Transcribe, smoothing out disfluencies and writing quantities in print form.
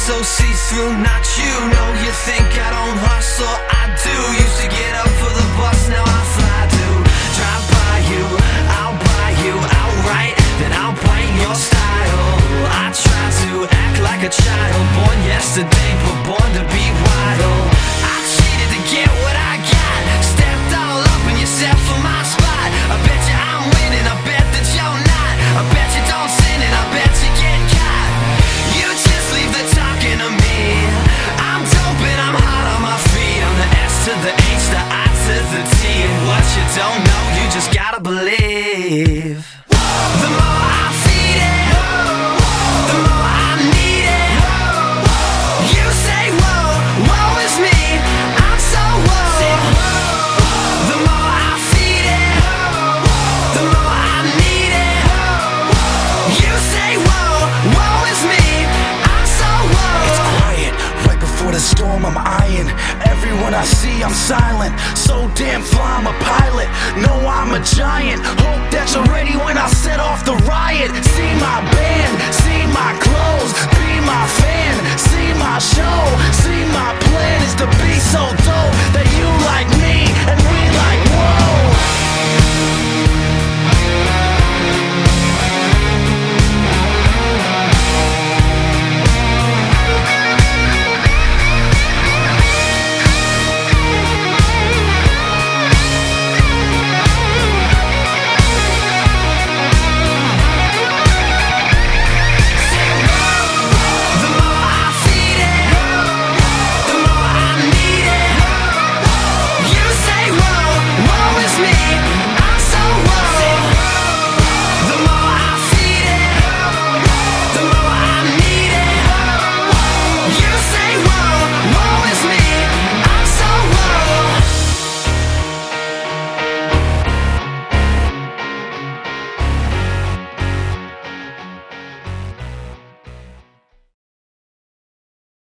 so see-through, not you. No, you think I don't hustle, I do. Used to get up for the bus, now I fly to drive by you, I'll buy you outright, then I'll bite your style. I try to act like a child, born yesterday but born to be wild. I cheated to get what I got, stepped all up and you set for my spot. I bet you I'm winning, I bet that you're not. I bet you don't sin and I bet you get caught. You just leave the talking to me. I'm dope and I'm hot on my feet. I'm the S to the H, the I to the T. And what you don't know, you just gotta believe. The more I feed it, the more I need it. You say whoa, woe is me, I'm so whoa. The more I feed it, the more I need it. You say whoa, woe is me, I'm so whoa. It's quiet, right before the storm I'm eyeing everyone I see, I'm silent. So damn fly, I'm a pilot. No, I'm a giant. Hope that you're ready when I set off the riot. See my band, see my clothes, be my fan. See